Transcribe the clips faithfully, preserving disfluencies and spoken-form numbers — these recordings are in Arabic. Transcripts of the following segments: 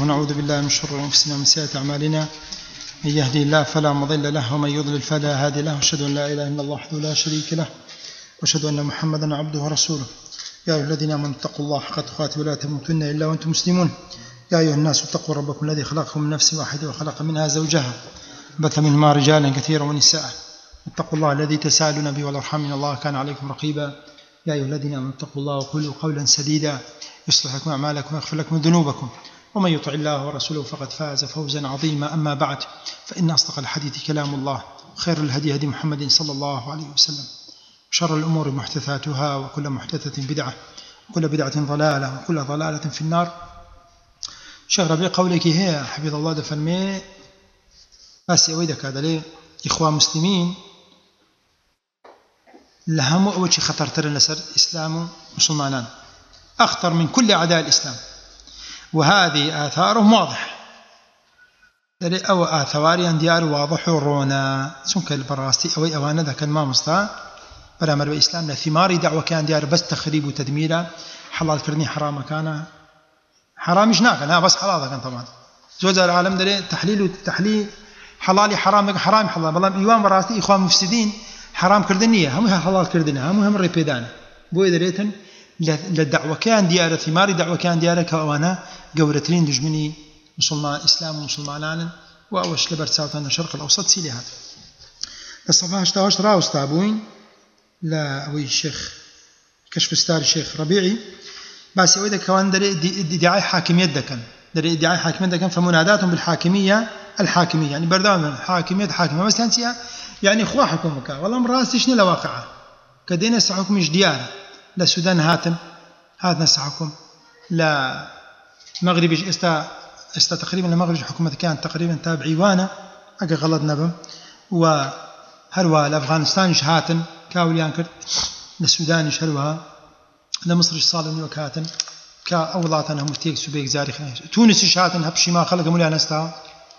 ونعوذ بالله من شرور أنفسنا ومن سيئات أعمالنا. من يهدي الله فلا مضل له ومن يضلل فلا هادي له، وأشهد أن لا إله إلا الله وحده لا شريك له، وأشهد أن محمدا عبده ورسوله. يا أيها الذين آمنوا اتقوا الله حق تقاته ولا تموتن إلا وأنتم مسلمون. يا أيها الناس اتقوا ربكم الذي خلقكم من نفس واحدة وخلق منها زوجها بث منهما رجالا كثيرا ونساء. اتقوا الله الذي تساءلون به والأرحام إن الله كان عليكم رقيبا. يا أيها الذين آمنوا اتقوا الله وقولوا قولا سديدا يصلح لكم أعمالكم ويغفر لكم ذنوبكم، ومن يطع الله ورسوله فقد فاز فوزا عظيما. أما بعد، فإن أصدق الحديث كلام الله، خير الهدي هدي محمد صلى الله عليه وسلم، شر الأمور محدثاتها، وكل محدثة بدعة، وكل بدعة ضلالة، وكل ضلالة في النار. شيخ ربيع قولك هي حفظ الله دفرمي بس يويدك هذا ليه إخوة مسلمين لهم أول شيء خطر ترى لسر إسلام مسلمان أخطر من كل أعداء الإسلام، وهذه آثارهم واضح. أو آثاري ديار واضح ورونا سنك البراستي أو أوانا ذا كان ما مستا برامر بإسلامنا ثماري دعوة كان ديار بس تخريب وتدمير. حلال كرني حرام كان حرامش ناكل، ها بس حلال كان طبعا زوج العالم ده تحليل وتحليل حلالي حرام حرام حلال. والله إيوان براستي إخوان مفسدين حرام كردنية هم حلال كردنا هم هم ريبيدان بو إدريتن للدعوة كان ديار ثماري دعوة كان ديار كأوانا جورتين دجمني مسلمان إسلام ومسلمان وأوش لبرتساوتنا الشرق الأوسط سيلي هذا. الصفحة اشتاوش راوس تابوين لا أوي الشيخ كشف ستار الشيخ ربيعي بس يويدا كوان دري ادعاء حاكمية دكان دري ادعاء حاكمية دكان فمناداتهم بالحاكمية الحاكمية يعني بردان حاكمية حاكمية بس كانت يعني إخوة حكومك والله مراسي شنو لواقعه كدينا سحكم مش ديار لا السودان هاتم هاتنا سحكم لا مغرب استا استا تقريبا المغرب حكومة كانت تقريبا تابعي وانا أجا غلط نبم وهروا لأفغانستان هاتن كاوليان كرد للسودان هروا لمصر صالن وكاتن كأولاتنا مستيق سبيك زاري خناش تونس هاتن هبشي ما خلق مولي أنستا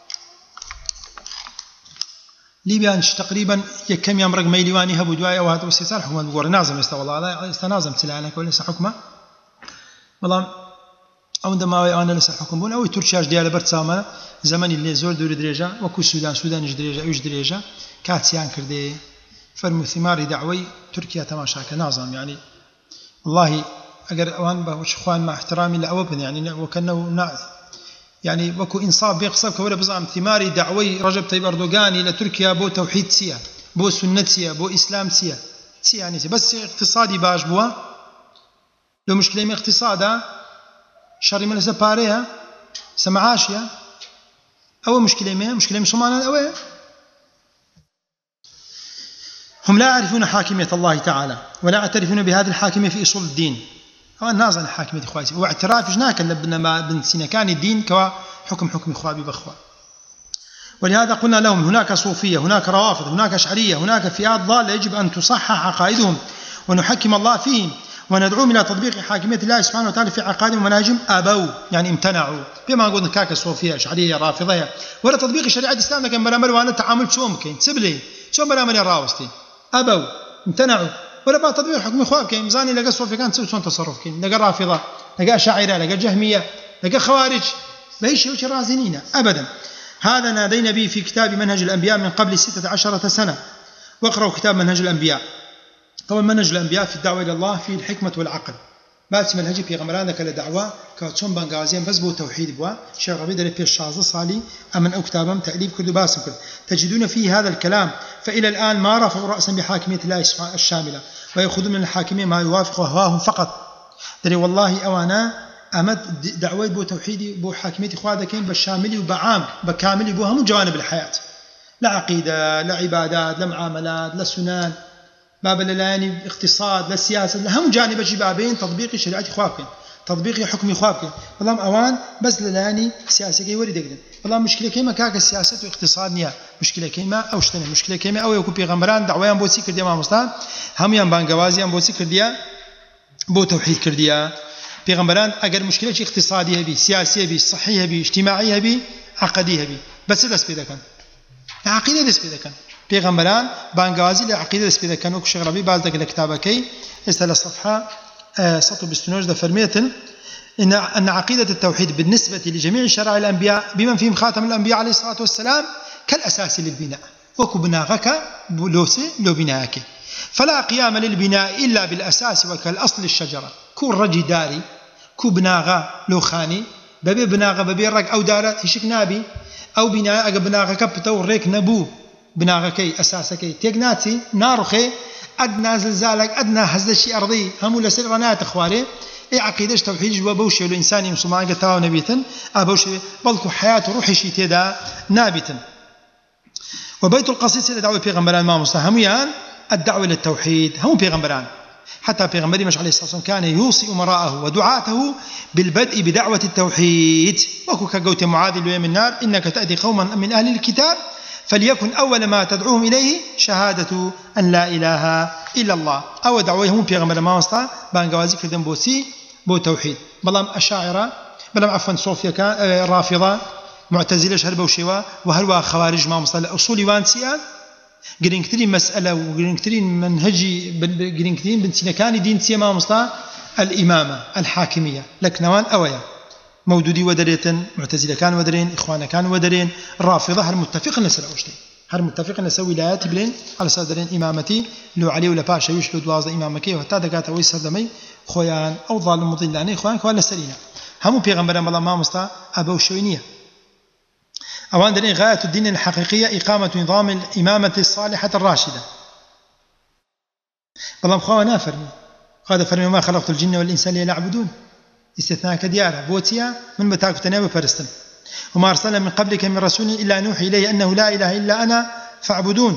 ليبيا تقريبا يكم يوم رقم ميليواني هبوا دواء أو هذا واستيصال حكومة بقول نازم يست والله لا استنازم سلانك ولا حكمة والله أو عندما أنا لسه حكم بون أو تركيا ديال برتسامة زمن اللي زور دور دريجة وكو السودان سودان إيش دريجة إيش دريجة كاتسيان كردي فرمو ثماري دعوي تركيا تماشاك نازم يعني والله أجر أوان بوش إخوان مع احترامي لأوبن يعني وكأنه يعني وكو إنصاف بيقصب كولا بزعم ثماري دعوي رجب طيب أردوغان إلى تركيا بو توحيد سيا بو سنة سيا بو إسلام سيا سيا يعني سيا بس اقتصادي باش بوا لو مشكلة من اقتصادا شر من سباريها سمعاشيا أو مشكلة ما مشكلة مسلمان أو هم لا يعرفون حاكمية الله تعالى ولا يعترفون بهذه الحاكمية في أصول الدين. هو الناس عن حاكمية إخواتي واعتراف جناك لبنا بن سينا كان الدين كحكم حكم إخوابي بأخوة. ولهذا قلنا لهم هناك صوفية هناك روافض هناك أشعرية هناك فئات ضالة يجب أن تصحح عقائدهم ونحكم الله فيهم وندعوهم إلى تطبيق حاكمية الله سبحانه وتعالى في عقائدهم ومناهجهم. أبوا يعني امتنعوا بما قلنا كاك صوفية أشعرية رافضية ولا تطبيق شريعة الإسلام لكن برامل وأنا تعامل شو ممكن سبلي شو برامل راوستي أبوا امتنعوا ولا بقى تطبيق حكم إخواب كين مزاني لقى صوفي كان تسوي شلون تصرف كين لقى رافضة لقى شاعرة لقى جهمية لقى خوارج بأي شيء رازنين أبدا. هذا نادينا به في كتاب منهج الأنبياء من قبل ستة عشرة سنة، واقرأوا كتاب منهج الأنبياء. طبعا منهج الأنبياء في الدعوة إلى الله في الحكمة والعقل بس منهجي في غمرانك لدعوة كاتشون بانغازيان بس بو توحيد بوا شيخ ربيع دري في الشازة صالي أمن أو كتابهم تأليف كل باسم كل تجدون فيه هذا الكلام. فإلى الآن ما رفعوا رأسا بحاكمية الله الشاملة ويأخذون من الحاكمية ما يوافق هواهم فقط. دري والله أوانا أمد دعوة بو توحيدي بو حاكمية إخوادكين بالشاملي وبعام بكاملي بو هم جوانب الحياة لا عقيدة لا عبادات لا معاملات لا سنان باب اللاني اقتصاد لا سياسة لهم جانب بابين تطبيق شريعة إخوابكين تطبيق حكم إخوابكين. والله أوان بس للاني سياسة كي وري دقدن والله مشكلة كيما كاك السياسة واقتصاد نيا مشكلة كيما أو شتنا مشكلة كيما أو يكون بيغمران دعويان بو سيكر ديا ما مستان هم يان بانقوازيان بو سيكر ديا بو توحيد كرديا بيغمران أجر مشكلة اقتصادية بي سياسية بي صحية بي اجتماعية بي عقدية بي بس دس بيدا كان عقيدة دس بيدا كان بيغمران بانقوازي لعقيدة دس بيدا كان وكشغ ربي بعض ذاك الكتابة كي استل الصفحة سطو بستنوج ده فرميتن إن أن عقيدة التوحيد بالنسبة لجميع شرائع الأنبياء بمن فيهم خاتم الأنبياء عليه الصلاة والسلام كالأساس للبناء وكو بناغك لوسي لو بناك فلا قيام للبناء إلا بالأساس وكالأصل الشجرة كو رجي داري كو بناغا لو خاني ببي بناغا ببي رق أو دارت هشك نابي أو بناء أجا بناغا كبتو ريك نبو بناغا كي أساسكي تيجناتي نارخي أدنى زلزالك أدنى هزدشي أرضي هم لسر رنات أخواري أي عقيدة توحيد جوا بوشي والإنسان مسلمان قتاو نبيتا أبوشي بلكو حياة روحي شي تيدا نابتا وبيت القصيص إلى دعوة بيغمبران ما مستهميان الدعوة للتوحيد هم بيغمبران حتى بيغمبري مش عليه الصلاة والسلام كان يوصي أمراءه ودعاته بالبدء بدعوة التوحيد وكو كقوت معاذ اليوم النار إنك تأتي قوما من أهل الكتاب فليكن أول ما تدعوهم إليه شهادة أن لا إله إلا الله أو دعوهم بيغمبر ما مستهى بانقوازي كردن بوسي بو توحيد بلام أشاعرة بلام عفوا صوفيا كان رافضة معتزلة شهر بوشيوا وهلوا خوارج ما مستهى أصولي وانسيان قرين كتيرين مسألة وقرين كتيرين منهجي قرين كتيرين بنتسينكاني دين سيا ما مستهى الإمامة الحاكمية لك نوان أويا مودودي ودريتن معتزلة كان ودرين إخوانا كان ودرين رافضة هل متفق نسر أوشتي هل متفق نسوي ولايات بلين على صدرين إمامتي لو علي ولا باشا يشلو دوازة إمامكي وحتى دقات ويسر دمي خويان أو ظالم مضلاني إخوان كوالا سرينا همو بيغمبران بالله ما مستهى أبو الشوينية أوان درين غاية الدين الحقيقية إقامة نظام الإمامة الصالحة الراشدة بالله مخوانا فرمي قال فرمي ما خلقت الجن والإنسان ليعبدون استثناء كديارة بوتيا من متاك تناوي فرستن وما أرسلنا من قبلك من رسول إلا نوحي إليه أنه لا إله إلا أنا فاعبدون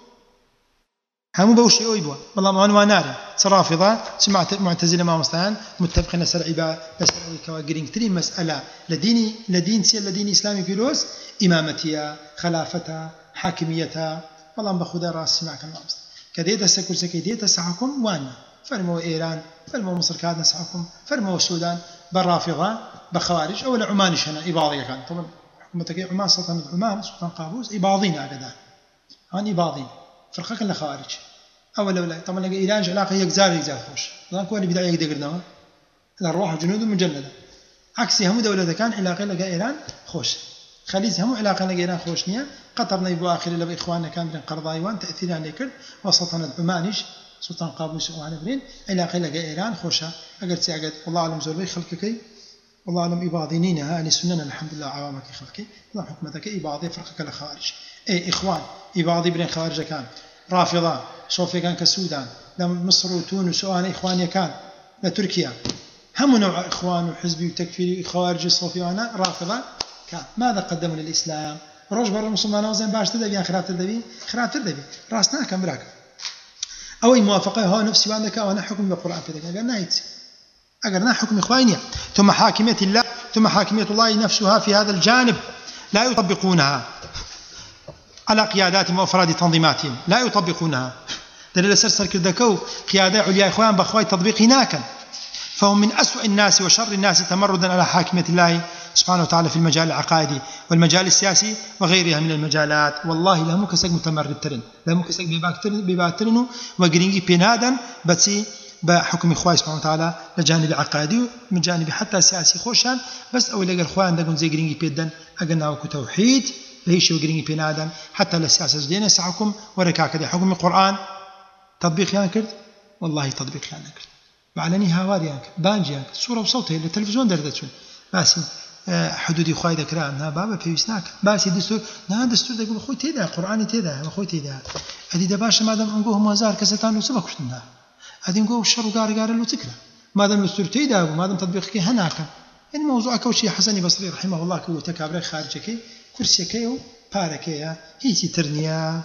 هم بوشي أويبوا والله ما أنوا ناري صرافضة سمعت معتزلة ما مستعان متفقين سرعبا بس كواجرين ترين مسألة لديني لدين سي لدين إسلامي بيروز إمامتها خلافتها حاكميتها والله بخدا راس سمعك ما مستعان كديت سكول سكيديت سحكم وانا فرموا إيران فرموا مصر كادنا سحكم فرموا السودان بالرافضة بخوارج أو عمانش هنا إباضية كان طبعا حكومتك عمان سلطنة عمان سلطان قابوس إباضين أقدان هان إباضين فرقة كلها خوارج أول ولا طبعا لقى إيران علاقة يجزار يجزار خوش لأن كوني بداية يقدر قدامه الأرواح جنود مجلدة عكسي هم دولة كان علاقة لقى إيران خوش خليج هم علاقة لقى إيران خوش نية قطر نيبو آخر اللي بإخواننا كان بين قرضايوان تأثير على كل وسلطنة عمانش سلطان قابوس وعنا برين علاقة لقى إيران خوشة أقل سيعقد والله أعلم زوربي خلقك والله أعلم إباضينينها أهل السنة الحمد لله عوامك خلقك الله حكمتك إباضي فرقك الخوارج أي إخوان إباضي برين خوارج كان رافضة صوفيا كان كالسودان لم مصر وتونس وأنا إخواني كان لتركيا هم نوع إخوان وحزبي وتكفيري خوارج صوفيا وأنا رافضة كان ماذا قدموا للإسلام روج برا المسلمان وزين باش تدبي خراب تدبي خراب تدبي راسنا كم براك أو موافقة هو نفسي وعندك وأنا حكم بالقرآن في ذلك قال نايت أقرنا حكم إخوانية ثم حاكمية الله ثم حاكمية الله نفسها في هذا الجانب لا يطبقونها على قياداتهم وأفراد تنظيماتهم لا يطبقونها دليل سرسر كردكو قيادة عليا إخوان بأخوات تطبيق هناك فهم من أسوأ الناس وشر الناس تمردا على حاكمية الله سبحانه وتعالى في المجال العقائدي والمجال السياسي وغيرها من المجالات والله لا مكسك متمرد ترن لا مكسك بباترن وقرينجي بينادا بسي بحكم إخوان سبحانه وتعالى لجانب عقائدي من جانب حتى سياسي خوشان بس أول لقى الإخوان دقون زي قرينجي بيدن أقلنا وكو توحيد ليش وقرينجي بينادا حتى للسياسة زدينا سعكم وركاك دي حكم القرآن تطبيق يانكرد والله تطبيق يانكرد بعلني هاوار يانكرد بانج يانكرد صورة وصوتها اللي التلفزيون دردتشون باسي حدودي خوي ذكرها أنها بابا في وسناك باسي دستور نا دستور يقول خوي تيدا قرآني تيدا خوي تيدا هذه دباش ما دام نقول هم هزار كستان وسبك وشنا هذه نقول الشر وقار قار له تكره ما دام دستور تيدا وما دام تطبيقك هناك يعني موضوع كوشي حسني بصري رحمه الله كو تكابر خارجك كرسي كيو باركيا هي ترنيا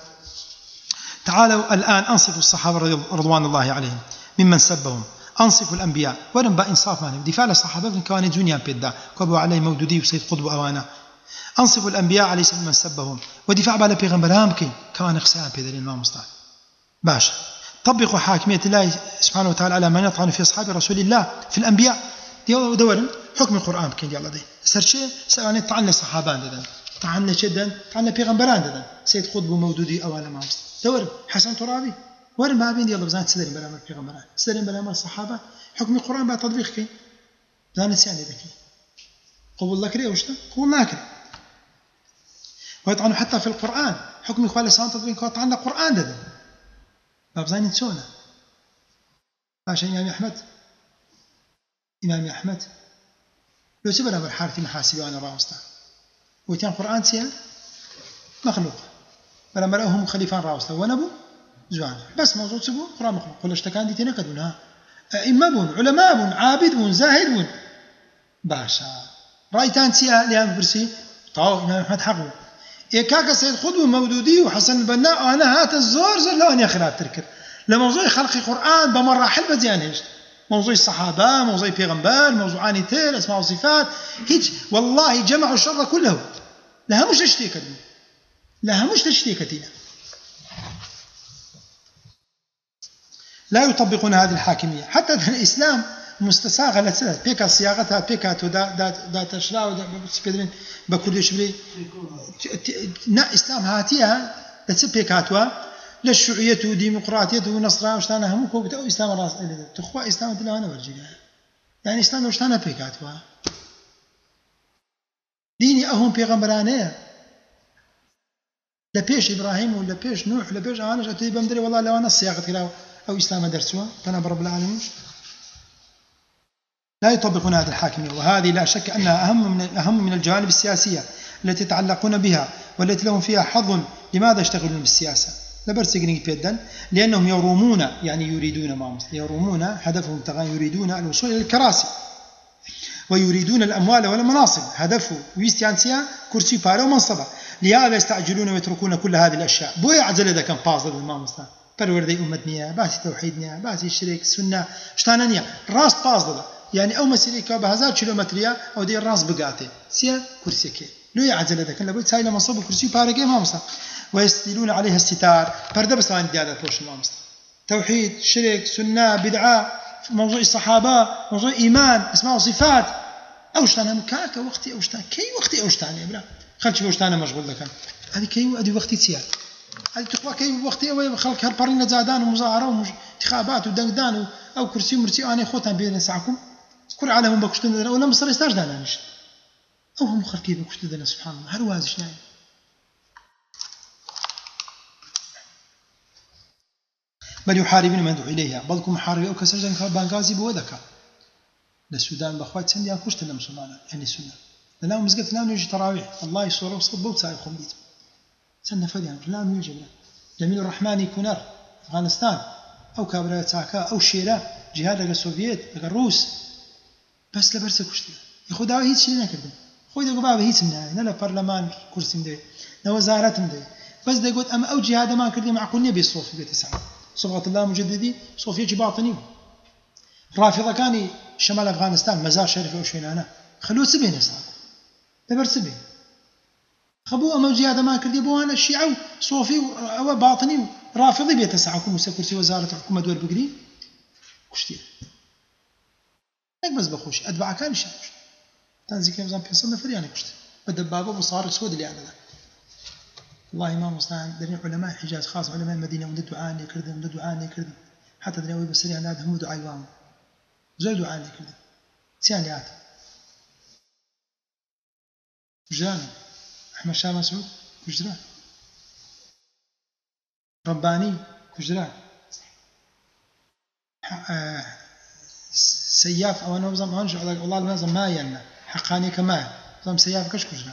تعالوا الآن أنصفوا الصحابة رضوان الله عليهم ممن سبهم أنصفوا الأنبياء ولم بإنصاف معنى دفاع الصحابة من كوان دنيا بيدا كبوا عليه مودودي وسيد قطب أوانا أنصفوا الأنبياء عليه سبيل من سبهم ودفاع على بيغمبرهم كي كوان إخسان بيدا للإمام مصطفى باش طبقوا حاكمية الله سبحانه وتعالى على من يطعن في أصحاب رسول الله في الأنبياء دور حكم القرآن كي يلا دي سرشي سألني طعن للصحابان ددن طعن لشدن طعن لبيغمبران ددن سيد قطب مودودي أوانا ما مصطفى دور حسن ترابي ورم ما بين يلا بزان تسدرين بلا مر بيغمبران تسدرين بلا مر الصحابة حكم القرآن بعد تطبيق كي زانت يعني ذكي قبول لك ليه وشتا قبول ناكل ويطعنوا حتى في القرآن حكم إخوان الإسلام تطبيق وطعنا القرآن ده باب زين تسونا ماشي إمام أحمد إمام أحمد لو سبنا بالحارث محاسبي وأنا راوستا ويتيان قرآن سيا مخلوق بلا ملأهم خليفان راوستا ونبو زوان بس موضوع سبو قرآن مخلوق كل اشتكان دي تنكدونها أئمة بون علماء بون عابد بون زاهد بون باشا رأيتان سيا لأن برسي طاو إمام أحمد حقه إيكاك سيد خدو مودودي وحسن البناء أنا هات الزور زر لو أن يخلات تركر لموضوع خلق القرآن بمراحل بزيان هيش موضوع الصحابة موضوع بيغمبال موضوعاني تير اسماء وصفات هيج والله جمعوا الشر كله لها مش تشتيك لها مش تشتيكتنا لا يطبقون هذه الحاكمية حتى الإسلام مستساغة لسنة بيكا صياغتها بيكا دا دا دا تشلا ودا بسبيدرين بكل شبري نا إسلام هاتيها لسه بيكاتوا للشيوعية وديمقراطية ونصرانية وشتانا هم كوبت أو إسلام الراس تخوا إسلام تلا أنا برجع يعني إسلام وشتانا بيكاتوا ديني أهم بيغمبرانية لبيش إبراهيم ولا بيش نوح ولا بيش أنا جت بمدري والله لو أنا الصياغة كلا أو إسلام درسوا فأنا برب العالمين لا يطبقون هذه الحاكمية وهذه لا شك أنها أهم من أهم من الجوانب السياسية التي يتعلقون بها والتي لهم فيها حظ. لماذا يشتغلون بالسياسة؟ لبرسجني بيدن لأنهم يرومون يعني يريدون ما مصر يرومون هدفهم تغان يريدون الوصول إلى الكراسي ويريدون الأموال والمناصب هدفه ويستيانسيا كرسي بارو منصبه لهذا يستعجلون ويتركون كل هذه الأشياء بوي عجل إذا كان فاضل الإمام مصر پروردەی ئومەتنیە باسی تەوحیدنیە باسی شرک سنە شتانە نییە ڕاست پاس دەدا یعنی ئەو مەسیلەی کە بە هەزار کیلۆمەتریە ئەو دەی ڕاست بگاتێ سێ کورسێکێ لۆی عەجەلە دەکەن لەبۆی چای لە مەسەب و کورسی و پارەکەی مامۆستا ويستيلون عليها الستار پەردە بەسەوانی دیادە پۆشن مامۆستا توحيد شرك سنة بدعة موضوع الصحابة موضوع إيمان أسماء وصفات أو شتانة مكاك وقتي أو شتانة كي وقتي أو شتانة بلا خلش بوشتانة مشغول لكن هذه كي وأدي وقتي تسيا هذه تقوى كي وقتي أو خلق هالبرينة زادان ومظاهرة وانتخابات ودنقدان أو كرسي ومرسي أنا خوتان بين ساعكم كل عالم بكشتن ولا مصر يستاج دانا مش أو هم خلقي بكشتن دانا سبحان الله هل وازش نايم بل يحاربون من يدعو إليها بلكم محاربين أو كسرجان بانغازي بودكا للسودان بأخوات سندي أكوشت لنا مسلمان يعني السنة لنا مزقت لنا يجي تراويح الله يصور وصد بوت سايق خمديت سنة فديان لا يجي بنا جميل الرحمن يكونر أفغانستان أو كابرا تاكا أو شيرا جهاد لك السوفييت لك الروس بس لبرسة كشتنا يخود هاي هيت شيء نكردم خوي ده قبابة هيت منها نلا برلمان كرسي مدري نا وزارات مدري بس ده قلت أما أو جهاد ما كردي معقول نبي الصوفي بيتسعى صبغة الله مجددي صوفيا باطني رافضة كان شمال أفغانستان مزار شريف أو شيء أنا خلوه سبين يسعى تبر سبين خبوه أما جهاد ما كردي بوانا الشيعة صوفي أو باطني رافضي بيتسعى كل كرسي وزارة الحكومة دول بقري كشتي لك بس بخوش أتبع كان الشيعة تنزي كيف زان بيصل نفر يعني كشتي بدبابة وصار سود اللي على ذا والله ما مصنع دري علماء حجاز خاص علماء المدينة وند دعاء يكردن وند دعاء يكردن حتى دري بسري على هذا هم دعاء يوام زود دعاء يكردن سيانيات وجدان أحمد شاه مسعود وجدان رباني وجدان سياف أو أنا بزم أنجع والله المنظم ما يلنا حقاني كمان بزم سياف كش وجدان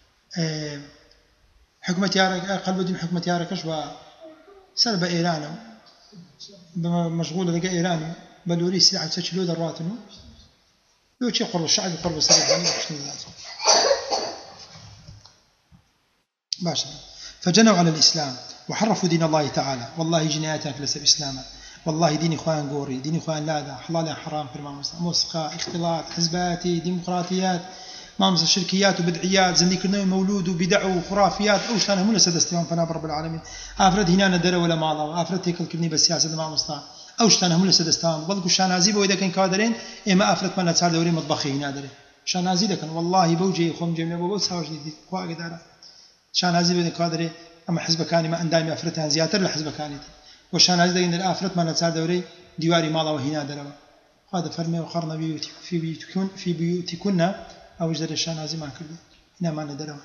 حكومة يارك قلب الدين حكومة ياركش وسلب إيران مشغولة لقى إيران بلوري سلاح تشلود الراتنو لو شيء قرب الشعب قرب السريع باشا فجنوا على الإسلام وحرفوا دين الله تعالى والله جناياتك ليس بإسلاما والله دين إخوان قوري دين إخوان لا حلال حرام في المعنى موسيقى اختلاط حزباتي ديمقراطيات مامس شركيات وبدعيات زنديكرنا مولود وبدع وخرافيات أوش أنا مو لسد استوام فنا رب العالمين أفرد هنا ندر ولا مالا أفرد هيك الكلني بالسياسة ما مصطلح أوش أنا مو لسد استوام بلكو شانازي بويدا كان كادرين إما أفرد ما نتصار دوري مطبخي هنا دري شانازي ده كان والله بوجي خم جميع بوجي سواج دي قاعد دارا شانازي بويدا كادري أما حزب كاني ما أندامي أفردها زيادة لحزب كاني وشانازي ده إن الأفرد ما نتصار دوري ديواري مالا وهنا درا هذا فرمي وقرن بيوت في بيوتكن في بيوتكن أو جدر الشان عزيما كله هنا ما ندروا.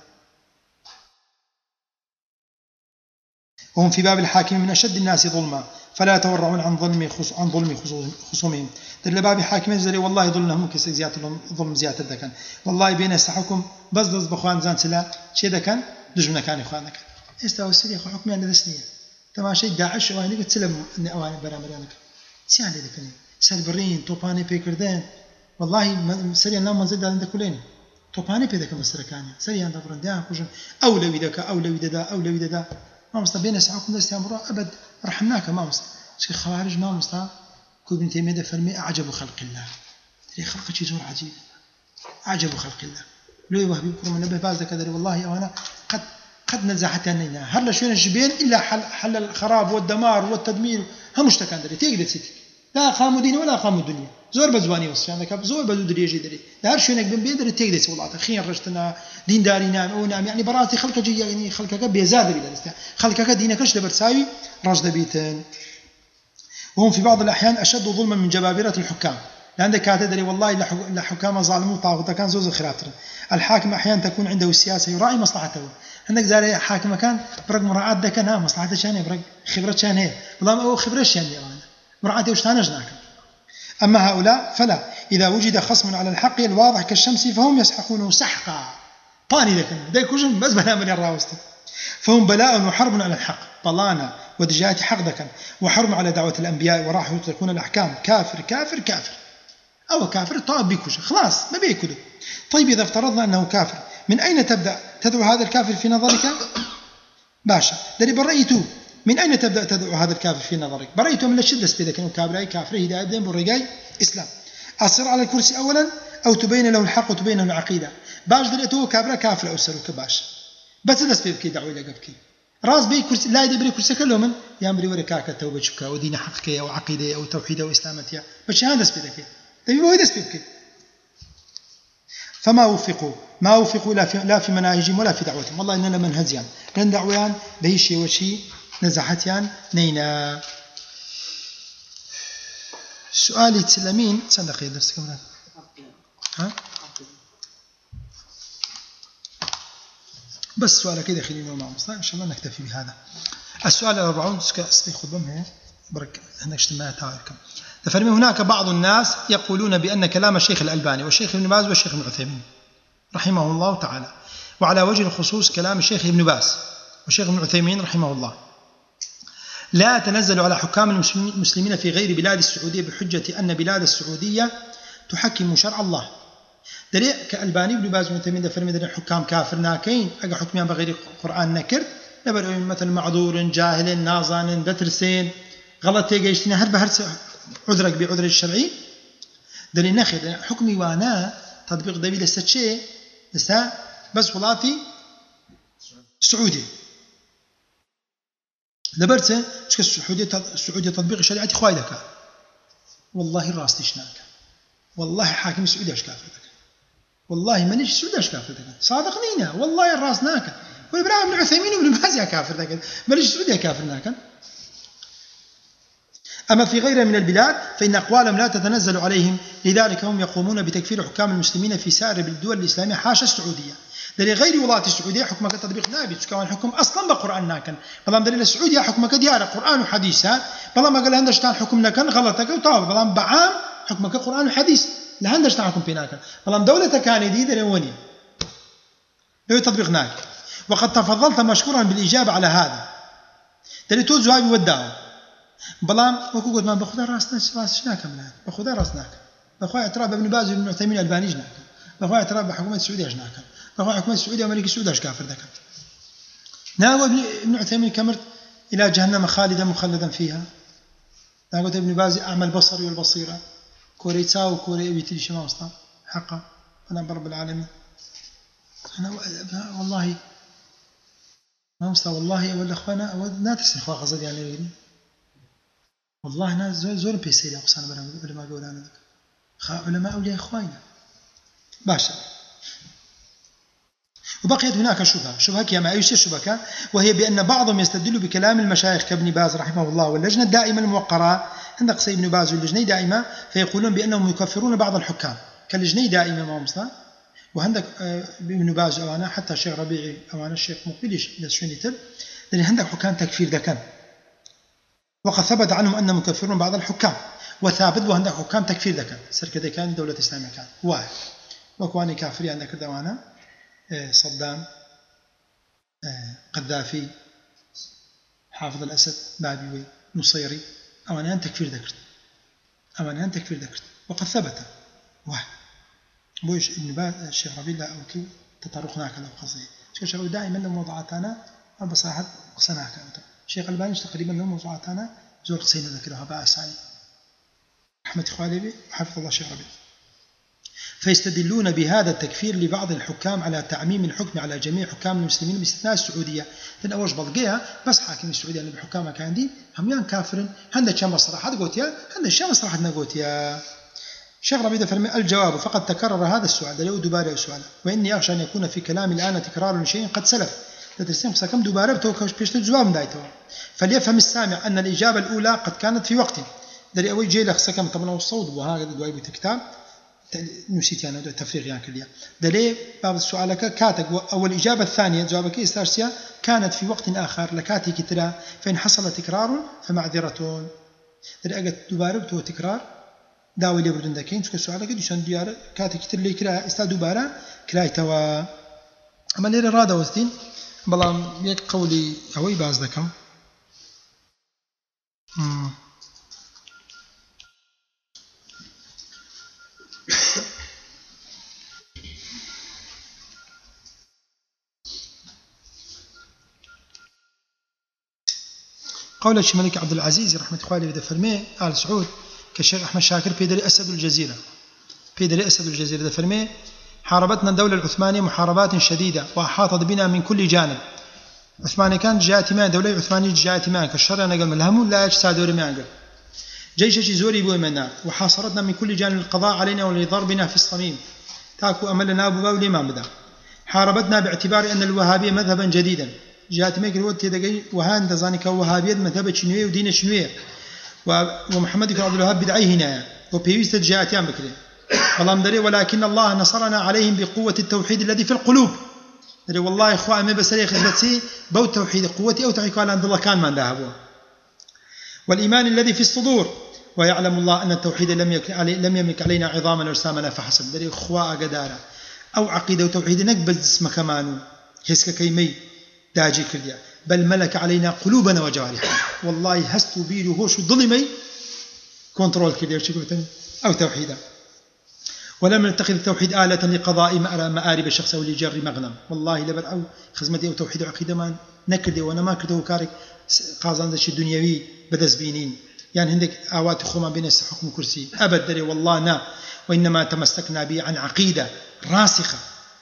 وهم في باب الحاكم من أشد الناس ظلما فلا يتورعون عن ظلم عن ظلم خصومهم. در باب حاكم زري والله ظلمهم كس زيادة ظلم زيادة دكان والله بين يسحكم بس دز بخوان زان سلا شيء دكان دجمنا كان إخوانك استوى السريع حكمي عند السنية تمام شيء داعش وأنا قلت سلم إن أواني برامريانك سيان لي دكاني سربرين توباني بيكردين والله سريع نام منزل عند كلين توباني بيدك مسركاني سريع دبرن ده كوجن أولوي دك أولوي ده أولوي ده ما مست بين يسحكم دست أمره أبد رحمناك ما مست شيء خوارج ما مست كل ابن تيمية فرمي أعجب خلق الله تري خلق شيء زور عجيب أعجب خلق الله لو يوهبي بكم من نبه باز كذا والله وأنا قد قد نزحت عننا هلا شوين الجبين إلا حل حل الخراب والدمار والتدمير هم مشتكان دري تيجي تسيتي لا قاموا دين ولا قاموا الدنيا زور بزواني وصل عندك زور بدودري يجي دري لا هر شوينك بين بيدري تيجي تسي والله خير رجتنا دين داري نام أو نام يعني براسي خلقك جي يعني خلقك بيزاد بيدري خلقك دينك إيش دبرساوي رجل بيتن. وهم في بعض الأحيان أشد ظلما من جبابرة الحكام لأنك كاتدري والله الحكام ظالموا طاغوتا كان زوز خرافر. الحاكم أحيانا تكون عنده السياسة يراعي مصلحته عندك زي حاكم كان برق مراعاة ده كان ها مصلحته شان برق خبرة شان هي والله هو خبرة شان يعني مراعاة وش تانجناك. أما هؤلاء فلا إذا وجد خصم على الحق الواضح كالشمس فهم يسحقونه سحقا طاني ذاك ده كوجن بس بلا من الراوستي فهم بلاء وحرب على الحق طلانا ودجات حق ذاك وحرب على دعوة الأنبياء وراح يتركون الأحكام كافر كافر كافر أو كافر طاب بيكوش خلاص ما بيكده. طيب إذا افترضنا أنه كافر من أين تبدأ تدعو هذا الكافر في نظرك؟ باشا دري برأيته من أين تبدأ تدعو هذا الكافر في نظرك؟ برأيته من الشدة سبيلك كأنه كافر كافر هداية دين برقاي إسلام أصر على الكرسي أولا أو تبين له الحق وتبين له العقيدة باش دريته كافر كافر أو سلوك باش بس ده سبيلك دعوة إلى قبك راس بي كرسي لا يدبري كرسي كله من يامري وركاك التوبة شبكة ودين حقك أو عقيدة أو توحيد أو إسلامتيا بس هذا سبيلك تبي هو يدسبك. فما وفقوا ما وفقوا لا في لا في مناهجهم ولا في دعوتهم والله إننا منهزيان لأن دعويان بهيشي وشي نزحتيان نينا. سؤالي تسلمين صدق يا درس كمان ها بس سؤال كده خلينا مع مصطفى إن شاء الله نكتفي بهذا. السؤال الأربعون سكاسبي خدمه هي برك هناك اجتماع تعرفكم ففرمي هناك بعض الناس يقولون بأن كلام الشيخ الألباني والشيخ ابن باز والشيخ ابن عثيمين رحمه الله تعالى وعلى وجه الخصوص كلام الشيخ ابن باز والشيخ ابن عثيمين رحمه الله لا يتنزل على حكام المسلمين في غير بلاد السعودية بحجة أن بلاد السعودية تحكم شرع الله. دري كألباني ابن باز وابن عثيمين فرمي دري حكام كافر ناكين أجا حكميان بغير القرآن نكر نبرأ مثل معذور جاهل ناظان دترسين غلط تيجيشتنا هرب هرس عذرك بعذر الشرعي دليل ناخذ حكمي وانا تطبيق دبي لسه شيء لسه بس ولاتي سعودي لبرته شك السعودية السعودية تطبيق شريعتي خوايدك والله الراس تشناك والله حاكم السعودية ايش كافرتك والله مانيش السعودية ايش كافرتك صادقنينا والله الراس ناك والابراهيم بن عثيمين وابن باز يا كافرتك مانيش السعودية كافرناك. أما في غيرها من البلاد فإن أقوالهم لا تتنزل عليهم لذلك هم يقومون بتكفير حكام المسلمين في سائر الدول الإسلامية حاشا السعودية. دليل غير ولاة السعودية حكمك تطبيق نابي كون حكم أصلا بقرآن ناكن بلام دليل السعودية حكمك ديار قرآن وحديث بلام قال هندشتان حكمنا كان غلطك وطاب بلام بعام حكمك قرآن وحديث لهندشتان حكم بيناك بلام دولة كان دي دليل وني لو تطبيق ناك. وقد تفضلت مشكورا بالإجابة على هذا دليل توزو هاي وداه بلام وكو قلت ما بخدا راسنا راسنا كاملين بخدا راسناك بخوا اعتراف ابن باز وابن عثيمين الباني جناك بخوا اعتراف بحكومة السعودية جناك بخوا حكومة السعودية وملك السعودية اش كافر ذاك ناو ابن عثيمين كمرت إلى جهنم خالدا مخلدا فيها ناو ابن باز أعمى البصر والبصيرة كوريتا وكوري بيتلي شما وسطا حقا أنا برب العالمين أنا والله ما مستوى والله ولا أخوانا ولا تسمع أخوة غزل يعني غيري والله ناس زور زور بيسيري أقصانا بنا علماء قولانا ذاك خا علماء أولياء إخواننا باشا. وبقيت هناك شبهة شبهة كما أي شبهة، وهي بأن بعضهم يستدل بكلام المشايخ كابن باز رحمه الله واللجنة الدائمة الموقرة عند قصي ابن باز واللجنة دائمة، فيقولون بأنهم يكفرون بعض الحكام كاللجنة دائمة ما مصطفى، وعندك ابن باز أو أنا حتى الشيخ ربيعي أو أنا الشيخ مقبلش شوية تل، لأن عندك حكام تكفير ذكان، وقد ثبت عنهم أن مكفرون بعض الحكام، وثابت وعندك حكام تكفير ذكان سركة كان دولة إسلامية كان واحد وكواني كافري عندك دوانا صدام قذافي حافظ الأسد بابيوي نصيري أوانيان تكفير ذكرت أوانيان تكفير ذكرت وقد ثبت واحد بويش ابن باز الشيخ ربيع لا أوكي تطرقناك له قصدي الشيخ ربيع دائما موضوعاتنا بصراحة قصناك أنت الشيخ الباني تقريبا له موضوعاتنا زور قصينا ذكرها بأسعي أحمد خوالبي وحفظ الله الشيخ ربيع، فيستدلون بهذا التكفير لبعض الحكام على تعميم الحكم على جميع حكام المسلمين باستثناء السعودية، لأن أوج بلقيها بس حاكم السعودية اللي بحكامها كان دي هم يان كافرين هند شام صراحة قوتيا هند الشام صراحة نقوتيا. الشيخ ربيع فرمي الجواب فقد تكرر هذا السؤال دليل دبارة السؤال، وإني أخشى أن يكون في كلامي الآن تكرار لشيء قد سلف تدرسين كم دبارة بتوكش بيشت الجواب دايته، فليفهم السامع أن الإجابة الأولى قد كانت في وقت دري أول جيل خسكم طبعا والصوت وهذا دواي بتكتاب نسيت يعني تفريغ يعني كليا دليل باب السؤال كاتك أول الإجابة الثانية جوابك استارسيا كانت في وقت آخر لكاتي كترا، فإن حصل تكرار فمعذرة دري أجت دبارة بتو تكرار داوي اللي بردن ذكين شو السؤال قد يشان ديار كاتي كتر لي كرا استاد دبارة كراي توا أما ليرة رادة وستين بلا يك قولي هوي باز ذكم قول الملك عبد العزيز رحمة الله عليه فرمي آل سعود كالشيخ أحمد شاكر بيدري أسد الجزيرة بيدري أسد الجزيرة فرمي حاربتنا الدولة العثمانية محاربات شديدة وأحاطت بنا من كل جانب. عثماني كان جاءت ما دولة عثمانية جاءت ما كالشر أنا قال ملهم لا يجساد ما قال جيش زوري بو منا وحاصرتنا من كل جانب القضاء علينا ولضربنا في الصميم تاكو أملنا أبو باولي ما بدا. حاربتنا باعتبار أن الوهابية مذهبا جديدا جاءت ما قلت تدقي وهان تزانك وهابية مذهب شنوية ودين شنوية ومحمد بن عبد الوهاب بدعي هنا وبيوست جاءت يام بكري اللهم دري ولكن الله نصرنا عليهم بقوة التوحيد الذي في القلوب دري والله إخوة ما بسري خدمتي بو توحيد قوتي أو توحيد قال عند الله كان ما ذهبوا والإيمان الذي في الصدور ويعلم الله أن التوحيد لم يملك علي لم يملك علينا عظاما أجسامنا فحسب دري إخوة قدارة أو عقيدة وتوحيد نقبل اسم كمان هسك كيمي داجي كرديا بل ملك علينا قلوبنا وجوارحنا والله هستو بيرو هوش ظلمي كنترول كرديا شكوتني أو توحيدا ولم نتخذ التوحيد آلة لقضاء مآرب الشخص أو لجر مغنم والله لبرعو خزمتي أو توحيد عقيدة ما نكردي وأنا ما كرده كارك قازان ذا الدنيوي بدز بينين يعني عندك آوات خما بين حكم كرسي أبد دري والله نا وإنما تمسكنا به عن عقيدة راسخة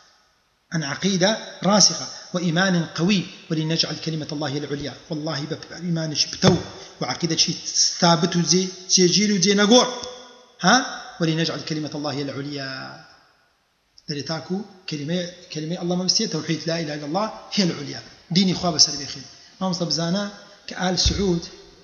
عن عقيدة راسخة وإيمان قوي ولنجعل كلمة الله العليا والله بإيمان بتو وعقيدة شيء ثابت وزي سيجيل وزي نقور ها ولنجعل كلمة الله العليا دريتاكو كلمة كلمة الله ما بستيه توحيد لا إله إلا الله هي العليا ديني خواب سر بخير ما مصطب زانا كآل سعود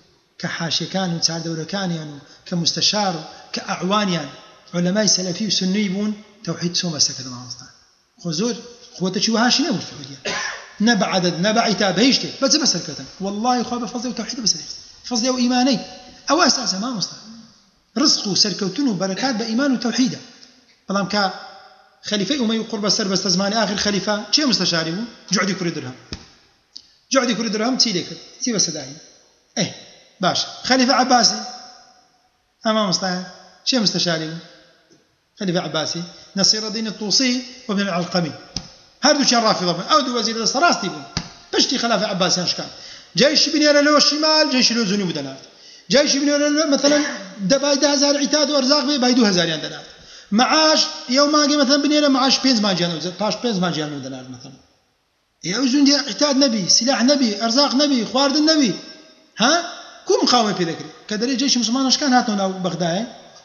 كحاشكان وتسار دوركان يعني كمستشار كأعوان يعني علماء سلفي وسني يبون توحيد سوما سكت ما مصطب خزور قوة شو هاشنا والسعودية نبع عدد نبع عتاب هيشتي بس بس الكتن والله خواب فضل وتوحيد بس فضل وإيماني أو أساس ما مصطب رزق سركوتن وبركات بإيمان وتوحيد اللهم كا خليفة أمي قرب السر بس زمان آخر خليفة شيء مستشاريه جعدي كل درهم جعدي كل درهم تيلك تي بس داعي إيه باش خليفة عباسي أمام مصطفى شيء مستشاريه خليفة عباسي نصير الدين الطوسي وابن العلقمي هذا شيء رافضة أو دو وزير الصراستي بون بشتي خلافة عباسي أشكال جيش بنير له الشمال جيش له زنوب دنار جيش بنير مثلا دبايد هزار عتاد وأرزاق بايدو هزار دنار معاش يوم ما جي مثلا بنير معاش بينز ما جانو طاش بينز ما جانو دنار مثلا يعوزون دي عتاد نبي سلاح نبي أرزاق نبي خوارد النبي ها كم مقاومة في ذكري كدري جيش مسلمان أشكال هاتنا بغداد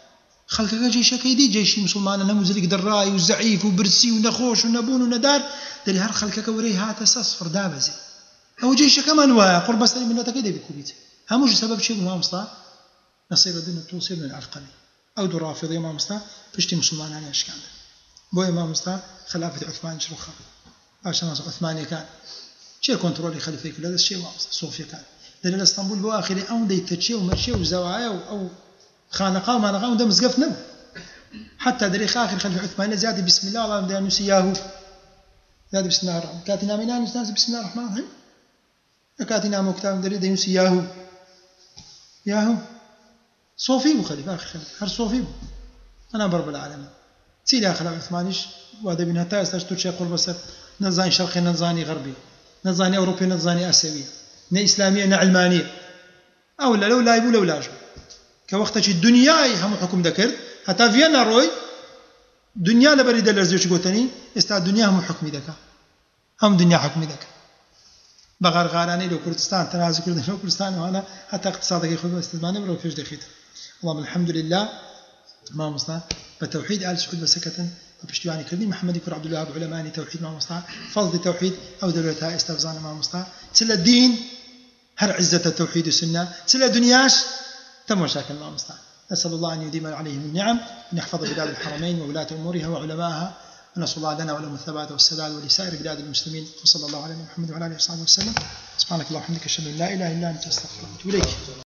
خەڵکەکە جێشەکەی دی جێشی مسلمانە نەموزلێک دەڕای و زەعیف و برسی و نەخۆش و نەبوون و نەدار دەری هەر خەڵکەکە وەرەی هاتە سە سفر دابەزێ ئەو جێشەکەمان وایە قڕ بەسەری ملەتەکەی دەبیکوبیت هەمووش سەبەب چێ بوو مامۆستا نەسیرەدین التوسی بن العلقمي ئەو دوو ڕافیضەی مامۆستا پشتی مسلمانانی ئەشکاندن بۆیە مامۆستا خلافەتی عوثمان شڕخە پاشە عوثمانیەکان چێ کۆنتڕۆلی خەلیفەی کرد لەدەست چێ مامۆستا سۆفیەکان دەرێ لە ئەستەمبول بۆ ئاخری ئەو دەیتە چێ و مەرچێ و زەوایە و ئەو خانەقا و مانەقا و دە مزگەفت نەبوو حتى دري آخر خلف عثمان زاد بسم الله الله بدأ نسي ياهو زاد بسم الله الرحمن كاتنا مينان ناس بسم الله الرحمن الرحيم كاتنا مكتاب دري ده نسي ياهو ياهو صوفي بخليفة آخر خليفة هر صوفي بو. أنا برب العالمين سيدي آخر عثمانيش وهذا بينها تاس تشتوش يقول بس نزاني شرقي نزاني غربي نزاني أوروبي نزاني آسيوي نا إسلامية نا علمانية أو لا لو لا يبو لو لاجو كوقتش الدنيا هم حكم ذكر حتى فينا روي دنيا لبريد الأرزيوش قوتني استا دنيا هم حكمي ذكا هم دنيا حكمي ذكا بغرغاراني لو كردستان تنازل كردن لو كردستان وأنا حتى اقتصادك يخذ استثمانه ولو فيش دخيت اللهم الحمد لله ما مصنع بتوحيد آل سعود بسكة بشتواني كردي محمد يكون عبد الله أبو علماني توحيد ما مصنع فضل توحيد أو دولتها استفزان ما مصنع سلا الدين هر عزة التوحيد والسنة سلا دنياش تم مشاكل ما مصنع نسأل الله أن يديم عليهم النعم وأن يحفظ بلاد الحرمين وولاة أمورها وعلمائها ونسأل الله لنا ولهم الثبات والسداد ولسائر بلاد المسلمين وصلى الله على محمد وعلى آله وصحبه وسلم سبحانك اللهم وبحمدك أشهد أن لا إله إلا أنت أستغفرك وأتوب إليك